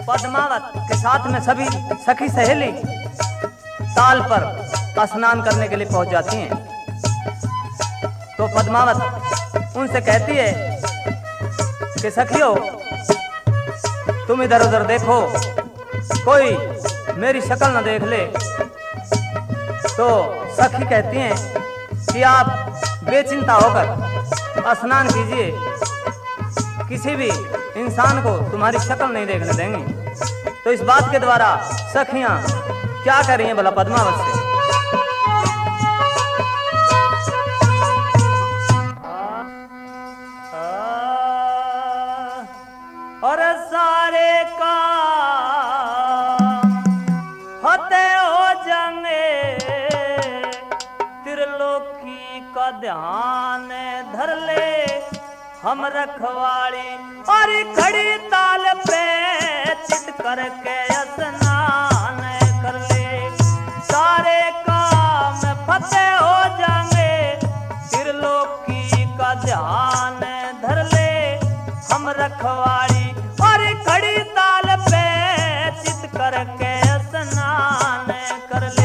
पद्मावत के साथ में सभी सखी सहेली ताल पर स्नान करने के लिए पहुंच जाती हैं। तो पद्मावत उनसे कहती है कि सखियों, तुम इधर उधर देखो, कोई मेरी शक्ल न देख ले। तो सखी कहती हैं कि आप बेचिंता होकर स्नान कीजिए, किसी भी इंसान को तुम्हारी शक्ल नहीं देखने देंगे। तो इस बात के द्वारा सखियां क्या कर रही हैं भला पद्मावत से? और सारे का फते हो जाएंगे, त्रिलोकी का ध्यान धर ले हम रखवाड़ी, और खड़ी ताल पे चित करके स्नान कर ले। सारे काम फते हो जाएंगे, त्रिलोकी का ध्यान धर ले हम रखवाड़ी, और खड़ी ताल पे चित करके स्नान कर ले।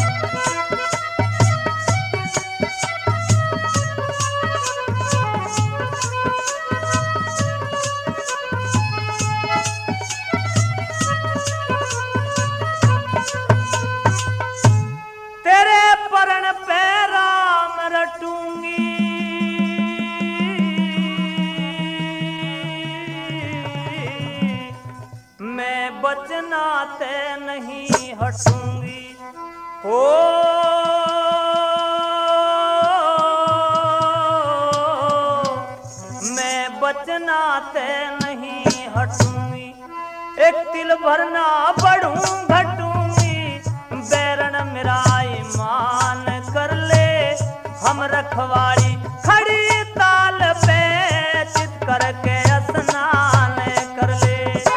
तेरे परण पे राम रटूंगी, मैं बचना ते नहीं हटूंगी। हो मैं बचना ते नहीं हटूंगी, एक तिल भरना बढ़ूं घटूंगी, बैरन मेरा ईमान कर ले हम रखवाड़ी, खड़ी ताल पे चित करके स्नान कर ले।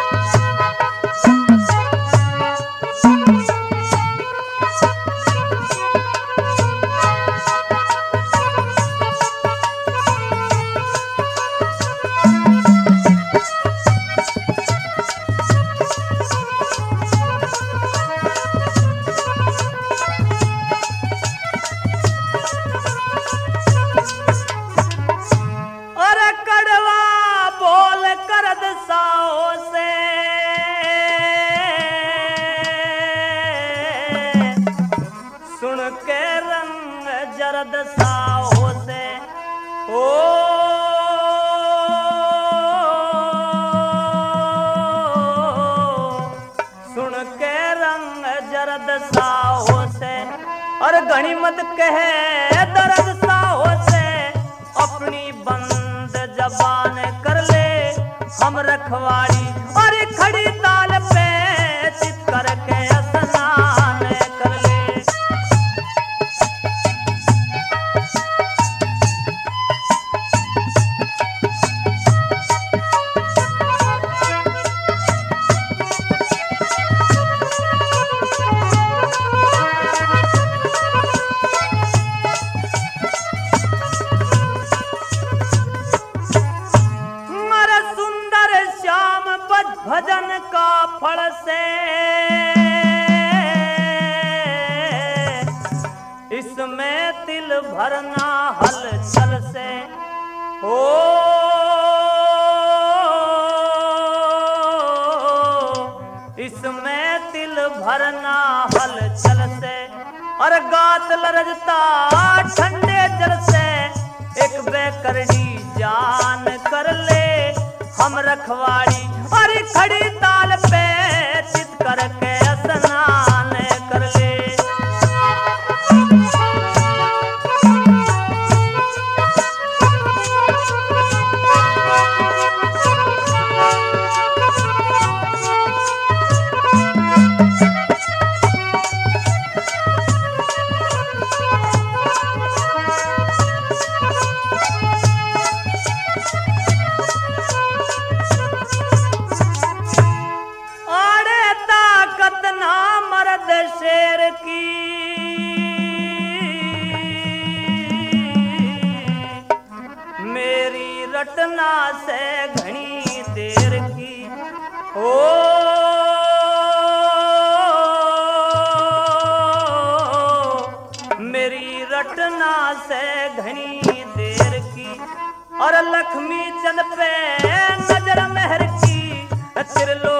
जरद साओ से हो सुन के रंग जरद साओ से, और गनीमत कहे दर्द साओ से, अपनी बंद जबान कर ले हम रखवाड़ी, और खड़ी ताल पे चित करके स्नान कर ले। भजन का फल से इसमें तिल भरना हलचल से हो, इसमें तिल भरना हलचल से, और गात लरजता ठंडे जल से, एक बेकरड़ी जान कर ले हम रखवाड़ी, और खड़ी ताल पे चित करके स्नान कर ले। शेर की मेरी रटना से घनी देर की हो। और लक्ष्मी चंद पे नजर मेहर की त्रिलोक